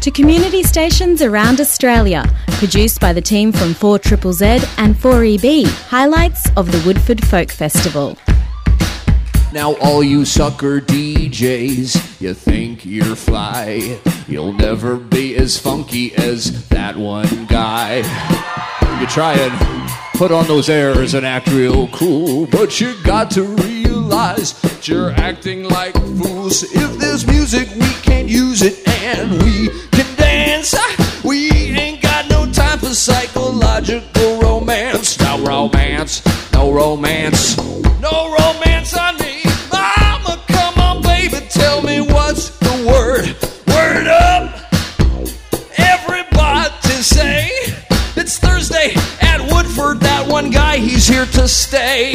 to community stations around Australia, produced by the team from 4ZZZ and 4EB, highlights of the Woodford Folk Festival. Now all you sucker DJs, you think you're fly. You'll never be as funky as that one guy. You try and put on those airs and act real cool, but you got to realize that you're acting like fools. If there's music, we can use it and we can dance. We ain't got no time for psychological romance. No romance, no romance, no romance on me. Mama, come on, baby, tell me what's the word. Word up, everybody say it's Thursday at Woodford. That one guy, he's here to stay.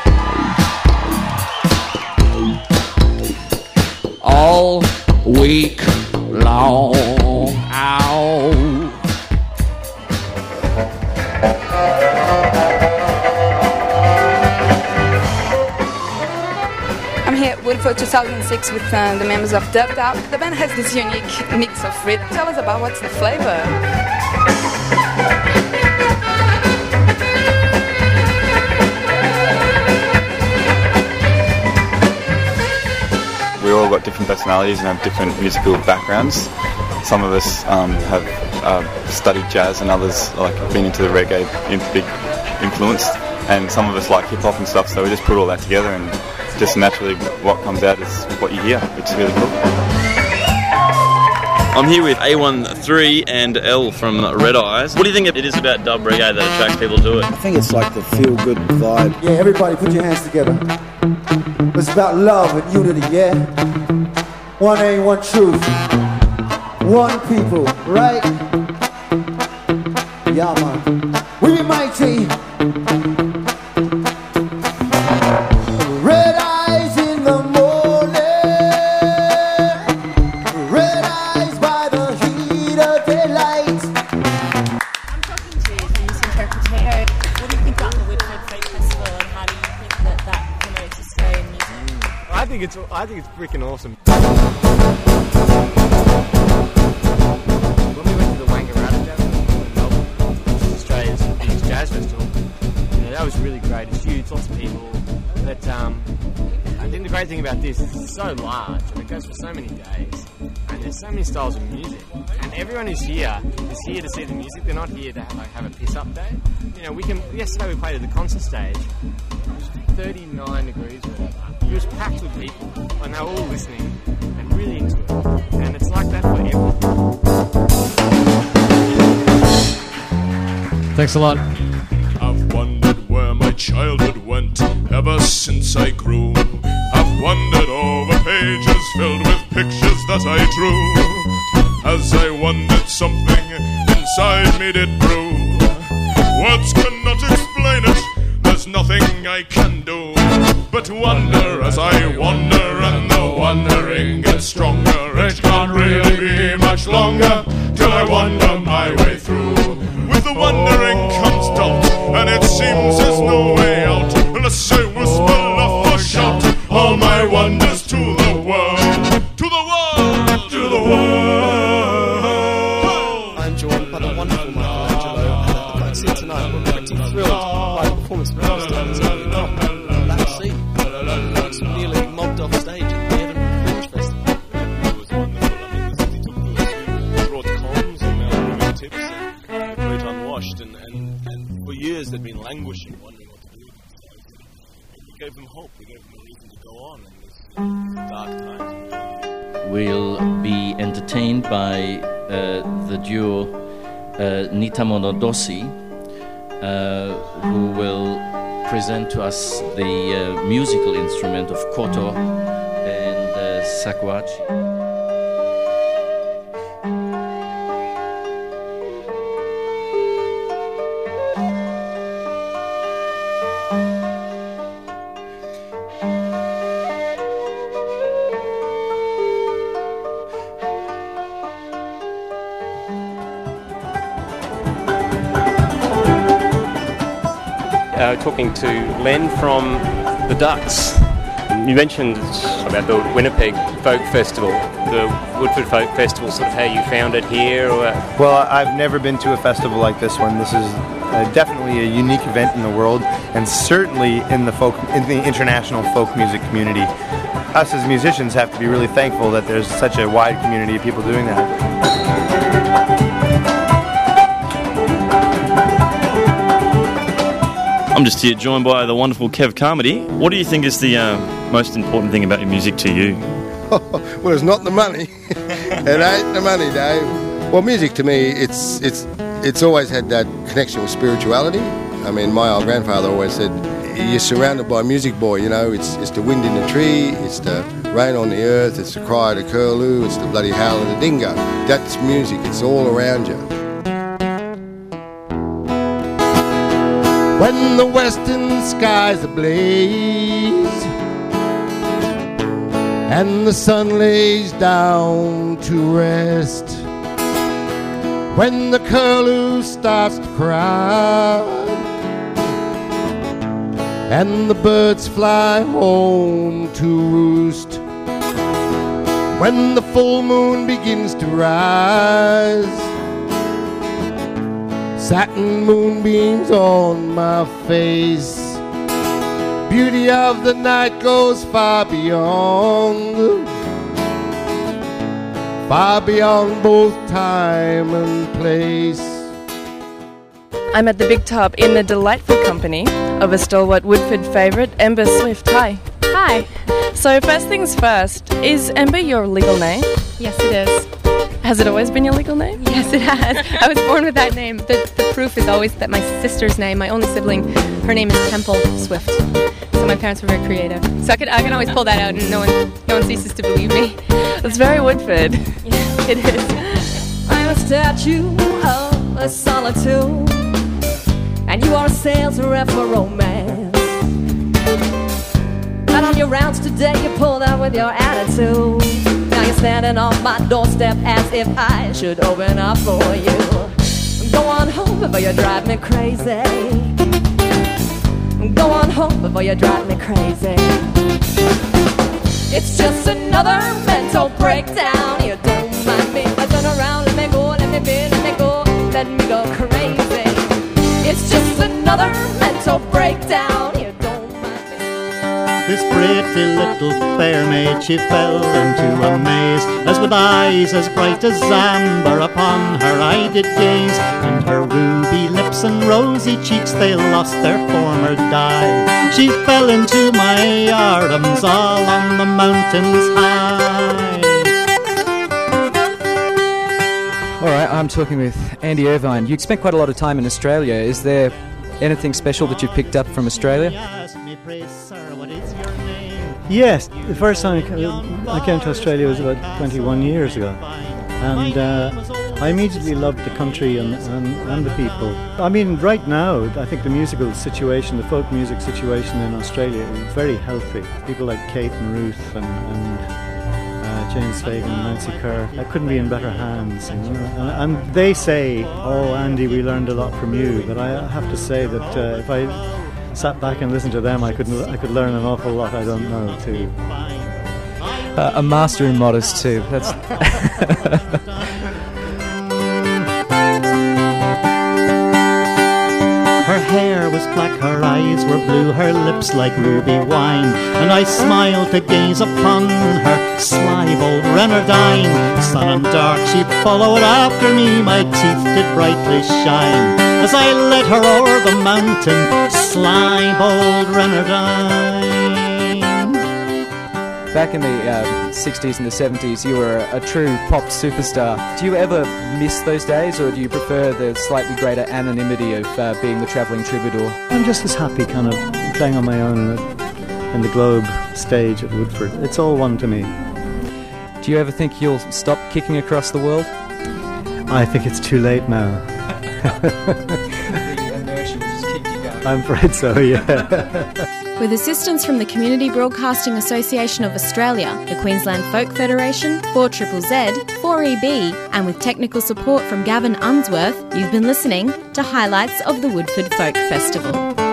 All week long. Ow. I'm here at Woodford 2006 with the members of Dubbed Out. The band has this unique mix of rhythm. Tell us about what's the flavor. We all got different personalities and have different musical backgrounds. Some of us have studied jazz, and others like been into the reggae, big influence. And some of us like hip hop and stuff. So we just put all that together, and just naturally, what comes out is what you hear, which is really cool. I'm here with A13 and L from Red Eyes. What do you think it is about dub reggae that attracts people to it? I think it's like the feel-good vibe. Yeah, everybody put your hands together. It's about love and unity, yeah? One aim, one truth. One people, right? Yeah, man. We be mighty. Red eyes in the morning. Red eyes by the heat of daylight. I'm talking to you from Miss Interpreter. What do you think about the Woodford Folk Festival, and how do you think that promotes Australian music? I think it's freaking awesome. When we went to the Wangaratta Jazz Festival in Melbourne, which is Australia's biggest jazz festival, that was really great. It's huge, lots of people. But I think the great thing about this is it's so large and it goes for so many days, and there's so many styles of music, and everyone who's here is here to see the music. They're not here to have a piss up day. Yesterday we played at the concert stage. It was 39 degrees or whatever. It was packed with people, and they were all listening and really into it. And it's like that for everyone. Thanks a lot. I've wondered where my childhood went ever since I grew. I've wandered over pages filled with pictures that I drew. As I wondered, something inside me did brew. Words cannot explain it, there's nothing I can do but wonder as I wander, and the wandering gets stronger. It can't really be much longer till I wander my way through. With the wandering comes doubt, and it seems there's no way out unless I whisper, laugh, or shout all my wonders to the world, to the world, to the world. I'm joined by the wonderful Michelangelo, and I see tonight we're pretty thrilled by the performance from the stars. It's nearly mobbed off stage at the Edinburgh Fringe Festival. It was wonderful. I mean, they took those who brought comms and Melbourne tips and great unwashed, and for years they'd been languishing, wondering what to do. We gave them hope. We gave them a reason to go on in this dark times. We'll be entertained by the duo Nita Monodosi, who will present to us the musical instrument of koto and shakuhachi. Talking to Len from the Ducks. You mentioned about the Winnipeg Folk Festival, the Woodford Folk Festival, sort of how you found it here? Or... Well, I've never been to a festival like this one. This is definitely a unique event in the world, and certainly in the international folk music community. Us as musicians have to be really thankful that there's such a wide community of people doing that. I'm just here joined by the wonderful Kev Carmody. What do you think is the most important thing about your music to you? Well, it's not the money. It ain't the money, Dave. Well, music to me, it's always had that connection with spirituality. I mean, my old grandfather always said, you're surrounded by music, boy, you know. It's the wind in the tree, it's the rain on the earth, it's the cry of the curlew, it's the bloody howl of the dingo. That's music, it's all around you. When the western skies ablaze and the sun lays down to rest, when the curlew starts to cry and the birds fly home to roost, when the full moon begins to rise, satin moonbeams on my face, beauty of the night goes far beyond both time and place. I'm at the Big Tub in the delightful company of a stalwart Woodford favourite, Ember Swift. Hi. Hi. So first things first, is Ember your legal name? Yes, it is. Has it always been your legal name? Yes, it has. I was born with that name. The proof is always that my sister's name, my only sibling, her name is Temple Swift. So my parents were very creative. So I can always pull that out, and no one ceases to believe me. It's very Woodford. Yeah, it is. I'm a statue of a solitude, and you are a sales rep for romance. And on your rounds today, you pulled out with your attitude. Now you're standing on my doorstep as if I should open up for you. Go on home before you drive me crazy. Go on home before you drive me crazy. It's just another mental breakdown. You don't mind me, but turn around, let me go, let me be, let me go, let me go crazy. It's just another mental breakdown. You don't mind me. This pretty little fair maid, she fell into a maze, as with eyes as bright as amber upon her I did gaze, and her ruby lips and rosy cheeks, they lost their former dye. She fell into my arms all on the mountains high. All right, I'm talking with Andy Irvine. You spent quite a lot of time in Australia. Is there anything special that you've picked up from Australia? Yes, the first time I came to Australia was about 21 years ago, and I immediately loved the country and the people. I mean, right now, I think the musical situation, the folk music situation in Australia is very healthy. People like Kate and Ruth and James Fagan and Nancy Kerr, that couldn't be in better hands. You know? And they say, "Oh, Andy, we learned a lot from you," but I have to say that if I sat back and listened to them, I could learn an awful lot I don't know too. A master in modest too. That's. Her hair was black, her eyes were blue, her lips like ruby wine, and I smiled to gaze upon her sly bold Renardine. Sun and dark she followed after me, my teeth did brightly shine, as I led her o'er the mountain, sly bold Renardine. Back in the 60s and the 70s, you were a true pop superstar. Do you ever miss those days, or do you prefer the slightly greater anonymity of being the travelling troubadour? I'm just as happy kind of playing on my own in the Globe stage at Woodford. It's all one to me. Do you ever think you'll stop kicking across the world? I think it's too late now. The inertia will just keep you going. I'm afraid so, yeah. With assistance from the Community Broadcasting Association of Australia, the Queensland Folk Federation, 4ZZZ, 4EB, and with technical support from Gavin Unsworth, you've been listening to highlights of the Woodford Folk Festival.